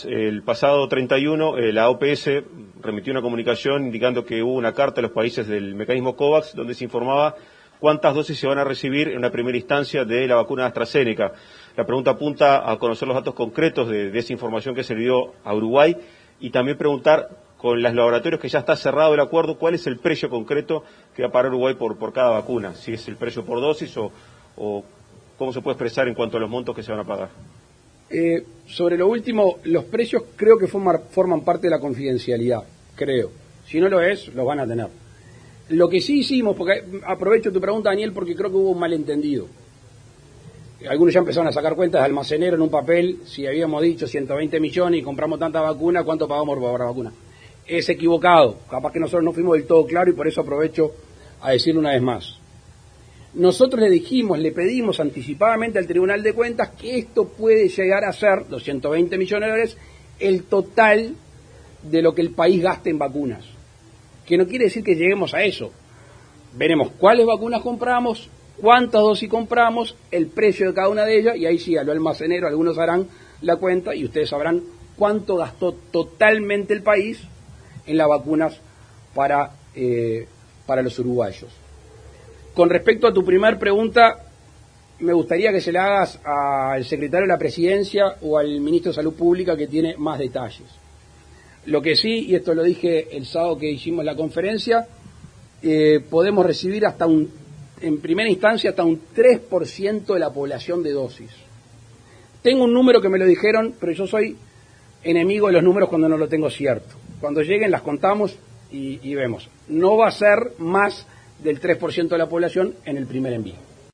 El pasado 31, la OPS remitió una comunicación indicando que hubo una carta a los países del mecanismo COVAX donde se informaba cuántas dosis se van a recibir en una primera instancia de la vacuna AstraZeneca. La pregunta apunta a conocer los datos concretos de esa información que se le dio a Uruguay y también preguntar con los laboratorios que ya está cerrado el acuerdo cuál es el precio concreto que va a pagar Uruguay por cada vacuna, si es el precio por dosis o cómo se puede expresar en cuanto a los montos que se van a pagar. Sobre lo último, los precios creo que forman parte de la confidencialidad, creo. Si no lo es, los van a tener. Lo que sí hicimos, porque aprovecho tu pregunta, Daniel, porque creo que hubo un malentendido. Algunos ya empezaron a sacar cuentas de almacenero en un papel, si habíamos dicho 120 millones y compramos tanta vacuna, ¿cuánto pagamos por la vacuna? Es equivocado, capaz que nosotros no fuimos del todo claros y por eso aprovecho a decirlo una vez más. Nosotros le pedimos anticipadamente al Tribunal de Cuentas que esto puede llegar a ser, 220 millones de dólares, el total de lo que el país gaste en vacunas. Que no quiere decir que lleguemos a eso. Veremos cuáles vacunas compramos, cuántas dosis compramos, el precio de cada una de ellas, y ahí sí, a lo almacenero, algunos harán la cuenta y ustedes sabrán cuánto gastó totalmente el país en las vacunas para los uruguayos. Con respecto a tu primer pregunta, me gustaría que se la hagas al secretario de la Presidencia o al ministro de Salud Pública, que tiene más detalles. Lo que sí, y esto lo dije el sábado que hicimos la conferencia, podemos recibir en primera instancia hasta un 3% de la población de dosis. Tengo un número que me lo dijeron, pero yo soy enemigo de los números cuando no lo tengo cierto. Cuando lleguen las contamos y vemos. No va a ser más del 3% de la población en el primer envío.